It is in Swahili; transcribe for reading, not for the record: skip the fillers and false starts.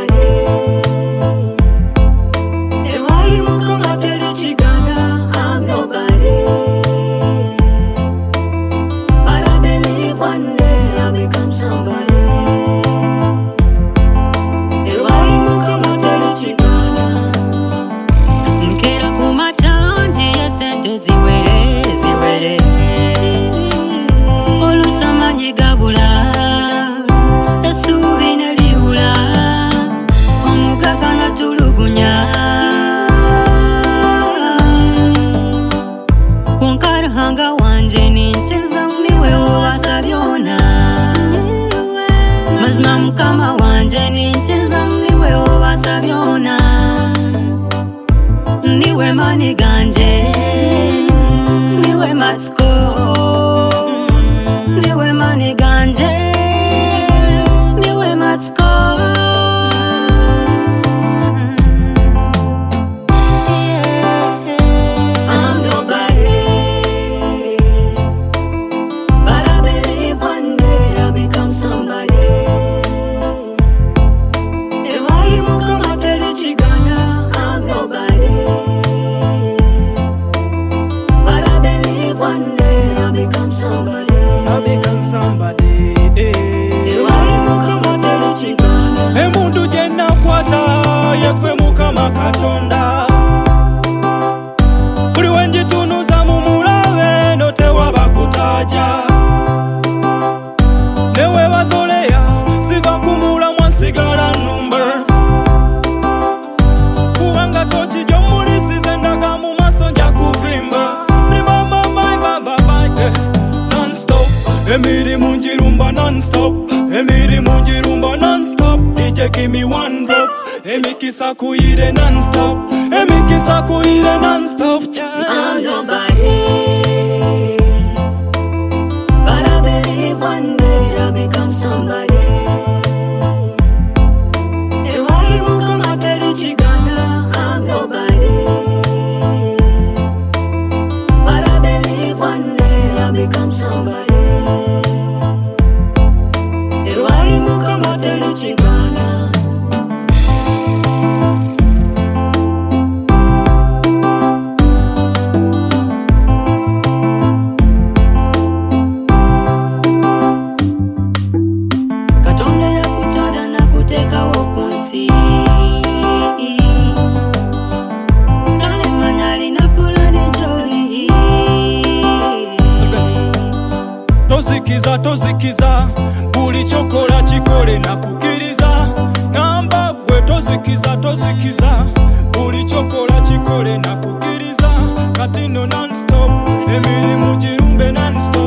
somebody. Why you come out tell the chicana I'm nobody? But I believe one day I'll become somebody. Why you come out tell the chicana? Mkera kumachanji yesente ziwere olusamanyi gabula esubi neliula omugaga natulugunya kunkarahanga wanje ninchiriza niwe owasa byona mazima mukama wanje ninchiriza niwe owasa byona niwe mani ganje niwe matsiko niwe mani ganje niwe matsiko. I'm nobody, but I believe one day I'll become somebody. Why you come out tell the chicana I'm nobody, but I believe one day I'll become somebody. I'll become somebody. Why you come out tell the chicana? Emundu jena kwata yekwe mukama katonda. Buli wenjitunuza mumulawe notewa bakutaja. Newe bazoleya siga kumula mwansigala number. Kubanga tochi jomulisize ndaga mu maso nja kuvimba. Non-stop, emirimu njirumba non-stop, emirimu njirumba non-stop. DJ give me one drop, emikisa kuire non-stop, emikisa kuire non-stop. I'm nobody, but I believe one day I'll become somebody. Why you come out tell the chicana I'm nobody, but I believe one day I'll become somebody. Why you come out tell the chicana? Katonda yakutonda na kutekawo kunsi, kale manya alina pulani gy'oli. Tozikiza, buli chokola chikole na kukiriza. Namba gwe tozikiza, buli chokola chikole na kukiriza. Katino non-stop, emirimu jirumbe non-stop.